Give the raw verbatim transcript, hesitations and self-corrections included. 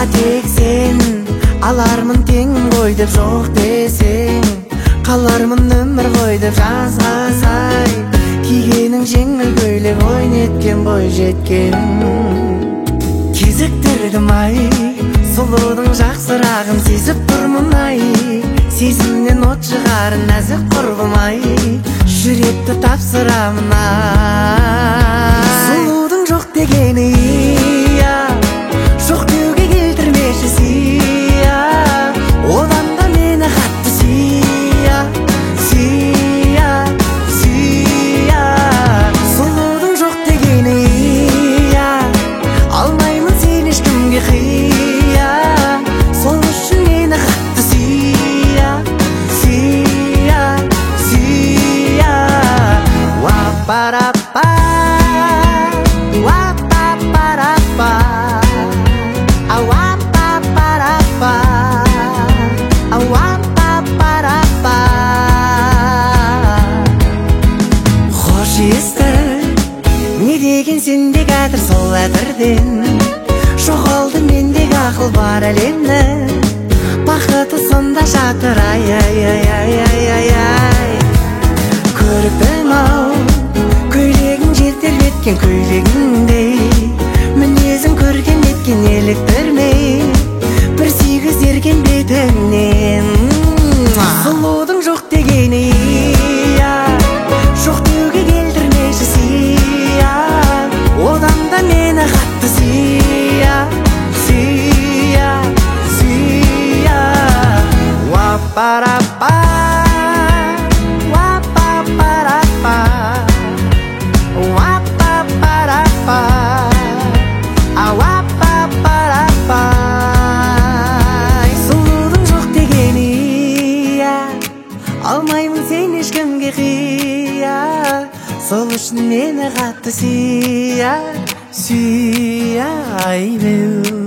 тек сен алармын теңім ғой деп жоқ десең, қалармын өмір ғой деп жазғасай, кигенің жеңіл көйлек ойнеткен бой жеткен. Кезіктірдім ай, сұлудың жақсырағын сезіп тұрмын ай, сезімнен от шығарын нәзік құрбым ай, жүректі тапсырамын ай. Сұлудың жоқ дегені иә, жоқ деуге келтірмеші сия, одан да мені қатты сия, сия, сия. Сұлудың жоқ дегені иә, алмаймын сен ешкімге қия, сол үшін мені қатты сия, сия, сия. Уа-па-ра-па, уа-па-па-ра-па, ау-а-па-па-ра-па, ау-а-па-па-ра-па. Хош есті, не деген сенде кәдір сол әтірден, жоғалды мендегі ақыл бар әлемні, бақыты сонда жатыр ай ай ай ай ай ай ай. Көріппін ау, көйлегің жетерлеткен көйлегіңдей, мінезің көрген еткен еліктірмей, бір сүйгіз ерген бетіңнен. Сұлудың жоқ дегені иә, жоқ деуге келтірмеші сия, одан да мені қатты сия, сия, сия. Уа-па-ра-па, уа-па-па-ра-па, уа-па-па-ра-па, ау-а-па-па-ра-па. Сұлудың жоқ дегені иә, алмаймын сен ешкімге қия, сол үшін мені қатты сия, сүйе ай беу.